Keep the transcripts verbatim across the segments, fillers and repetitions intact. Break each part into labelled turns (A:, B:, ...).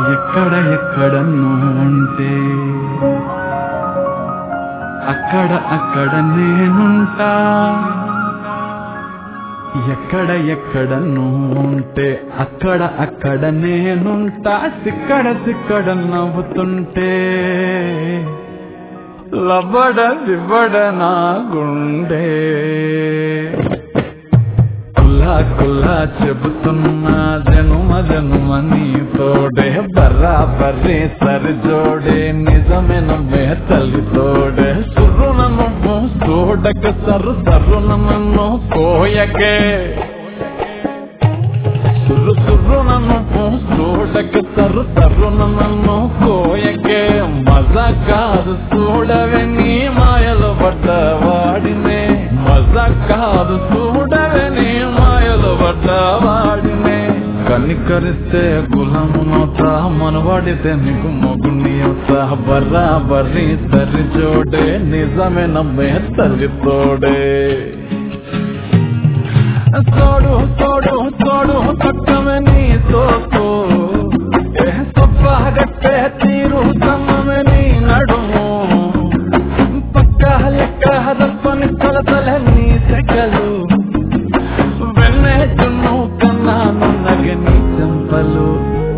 A: ఎక్కడ ఎక్కడ ఉంటే అక్కడ అక్కడ నేనుంటా. ఎక్కడ ఎక్కడ ఉంటే అక్కడ అక్కడ నేనుంటా. సిక్కడ సిక్కడ నవ్వుతుంటే లబడ దివ్వడ నా గుండె. కుల్లా కుల్లా చెబుతున్నా జనుమ జనుమ నీతోడే. బర్రా బర్రే సరి జోడే నిజమే నమ్మే తల్లి తోడే. సుర్రున నువ్వు చూడక సర్రు సర్రున నన్ను కోయకే. సుర్రు సుర్రున నువ్వు చూడక సర్రు సర్రున నన్ను కోయకే. మజా కాదు చూడవే నీ మాయలు పడ్డ వాడినే. మజా కాదు చూడవే నీ మాయలు పడ్డ వాడినే. కనికరిస్తే గులామునవుతా మనవాడితే నీకు మొగుని అవుతా. బర్రా బర్రీ సరి జోడే నిజమే నమ్మే తల్లి తోడే. తోడు తోడు తోడు తక్కమే నీ సోకు. సొప్పగట్టే తీరు సమ్మమే నీ నడుము. పక్క లెక్క దప్పని కొలతలే నీ సెకలు. వెన్నే చున్ను కన్నా నున్నగ నీ చెంపలు.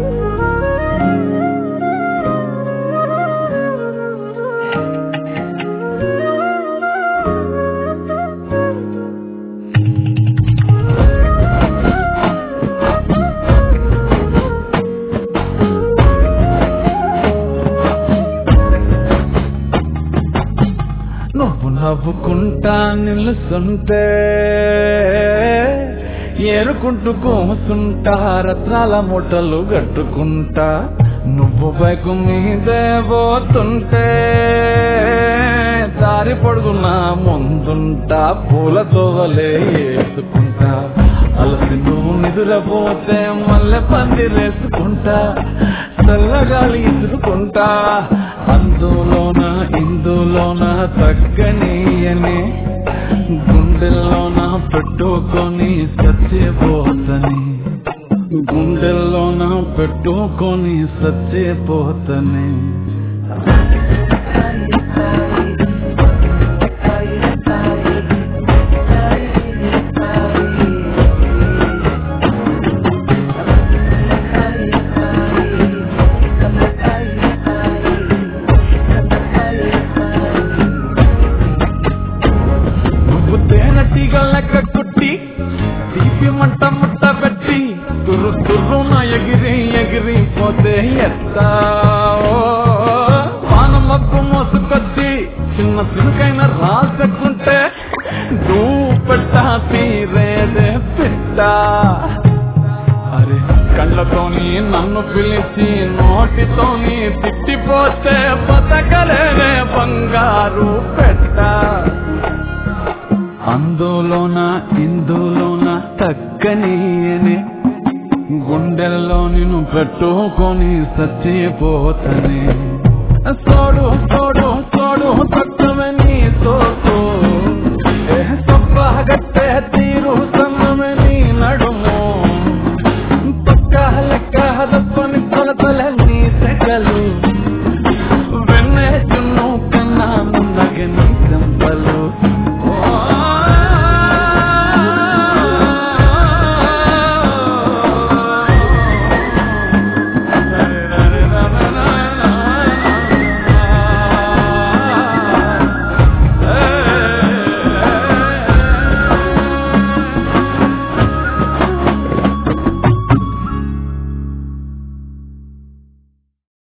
A: నువ్వు నవ్వుకుంటా నిలుస్తుంటే ఏరుకుంటూ కోసుంటా. రత్నాల మూటలు గట్టుకుంటా. నువ్వు బైకు మీదే పోతుంటే దారి పొడుగునా ముందుంటా. పూల తోవలే వేసుకుంటా. అలసి నువ్వు నిదురపోతే మల్లె పందిరేసుకుంటా. చల్లగాలి ఇసురుకుంటా. అందులోన ఇందులోన తగ్గనీయని గుండెల్లోన పెట్టుకొని సచ్చిపోతని. గుండెల్లోన పెట్టుకొని సచ్చిపోతని. లెక్క కుట్టి తీపి మంట ముట్ట పెట్టి తుర్రు తుర్రున ఎగిరి ఎగిరి పోతే ఎత్తా. వాన మబ్బు మోసుకొచ్చి చిన్న సినుకైన రాసుకుంటే దూ పెట్ట తీరేదే పిట్ట. అరే కళ్ళతోని నన్ను పిలిచి నోటితోని తిట్టిపోతే బతకలేనే బంగారు పెట్ట. అందులోన ఇందులోన తక్కనీయనే గుండెల్లో నిన్ను పెట్టుకొని సచ్చిపోతనే. సోడు